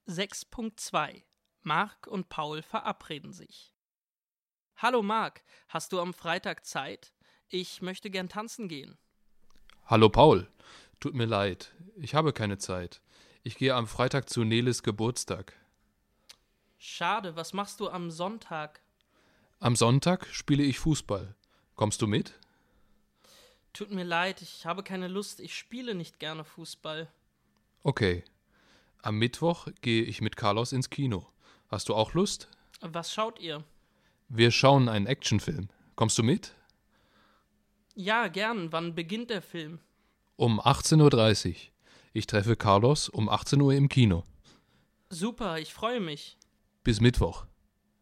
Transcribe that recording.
6.2 Marc und Paul verabreden sich. Hallo Marc, hast du am Freitag Zeit? Ich möchte gern tanzen gehen. Hallo Paul, tut mir leid, ich habe keine Zeit. Ich gehe am Freitag zu Neles Geburtstag. Schade, was machst du am Sonntag? Am Sonntag spiele ich Fußball. Kommst du mit? Tut mir leid, ich habe keine Lust, ich spiele nicht gerne Fußball. Okay. Am Mittwoch gehe ich mit Carlos ins Kino. Hast du auch Lust? Was schaut ihr? Wir schauen einen Actionfilm. Kommst du mit? Ja, gern. Wann beginnt der Film? Um 18:30 Uhr. Ich treffe Carlos um 18 Uhr im Kino. Super, ich freue mich. Bis Mittwoch.